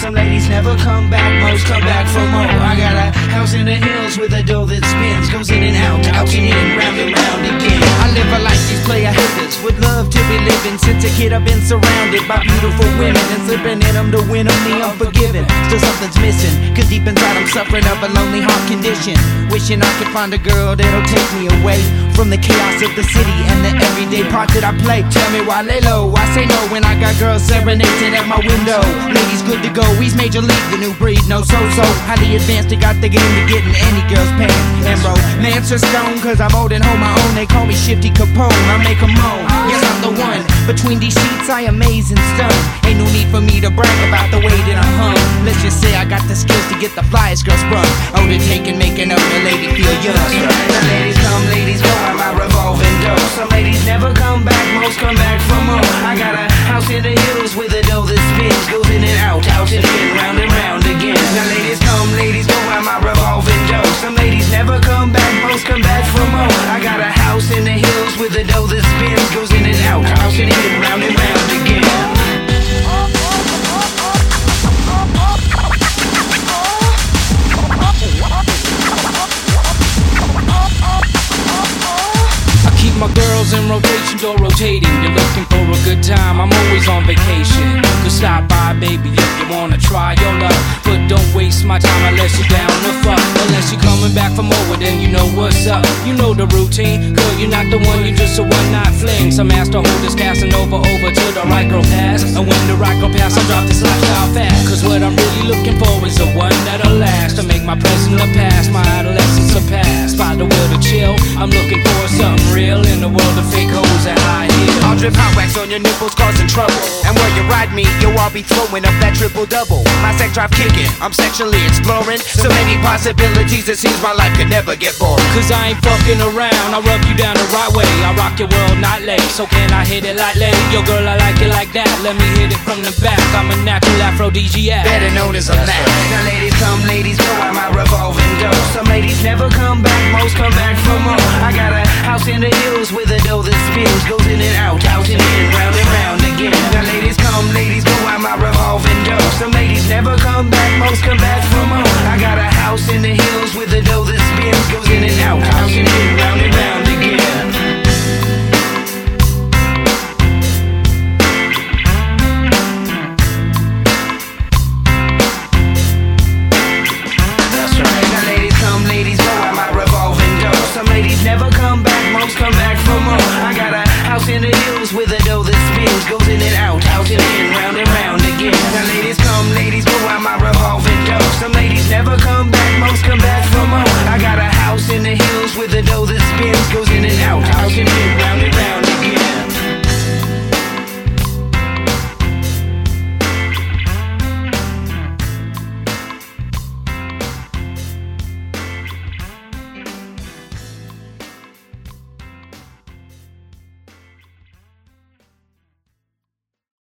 Some ladies never come back, most come back for more. I got a house in the hills with a dough that spins, goes in and out and in, round and round again. I live a life these player haters would love to be living. Since a kid I've been surrounded by beautiful women, and slipping in them to win them the unforgiven. Still something's missing, cause deep inside I'm suffering of a lonely heart condition. Wishing I could find a girl that'll take me away from the chaos of the city and the everyday part that I play. Tell me why lay low, I say no when I got girls serenading at my window. Ladies good to go, he's major league, the new breed, no so-so. Highly advanced, they got the game to get in any girl's pants. And romance is stone, cause I'm old and hold my own. They call me Shifty Capone, I make 'em moan. Yes, I'm the one, between these sheets I amaze and stun. Ain't no need for me to brag about the way that I'm hung. Let's just say I got the skills to get the flyest girl sprung. Oh, the taking, making up the lady feel young. The ladies come, ladies go, I'm my revolving door. Some ladies never come back, most come back for more. I got a house in the hills with a dough that spins, goes in and out and in, round and round again. Now ladies come, ladies go, I'm my revolving door. Some ladies never come back, most come back for more. I got a house in the hills with a dough that spins, goes in and out and in, round and round again. My girls in rotation or rotating. You're looking for a good time, I'm always on vacation. So stop by, baby, if you wanna try your luck. But don't waste my time unless you're down to fuck. Unless you're coming back from over, then you know what's up. You know the routine, girl, you're not the one, you're just a one-night fling. Some master holders casting over to the right girl pass. And when the right girl pass, I'll drop this lifestyle fast. Cause what I'm really looking for is the one that'll last. To make my present a past, my adolescence surpass. By the will to chill, I'm looking for something real in the world of fake hoes and high heels. I'll drip hot wax on your nipples, causing trouble. And while you ride me, yo, I'll be throwing up that triple-double. My sex drive kicking, I'm sexually exploring. So many possibilities, it seems my life could never get boring. Cause I ain't fucking around, I rub you down the right way. I rock your world nightly, so can I hit it lightly? Yo girl, I like it like that, let me hit it from the back. I'm a natural aphrodisiac, better known as a Mac. Now ladies come, ladies go, I'm my revolving door. Some ladies never come back, most come back for more. I got a house in the hills with a dough that spins, goes in and out and in, round and round again. Now ladies come, ladies go, I'm my revolving door. Some ladies never come back, most come back for more. I got a house in the hills with a dough that spins, goes in and out and in, round and round again. Never come back, most come back for more. I got a house in the hills with a dough that spins, goes in and out and in, round and round again. Now ladies come, ladies go, I'm my revolving door. Some ladies never come back, most come back for more. I got a house in the hills with a dough that